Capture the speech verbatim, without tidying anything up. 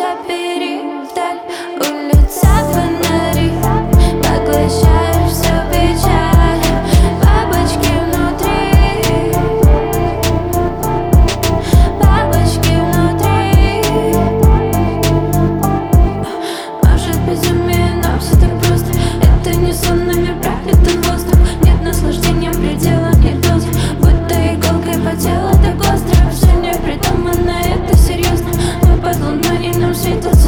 забери вдаль. Улица фонари, поглощаешь всю печаль. Бабочки внутри, бабочки внутри. Может безумие, но все так просто. Это не сон, нами проклятый воздух. Нет наслаждения, предела нет доз. Будто иголкой по телу так остро. Все не придумано, это серьезно. Мы под луной и нам светит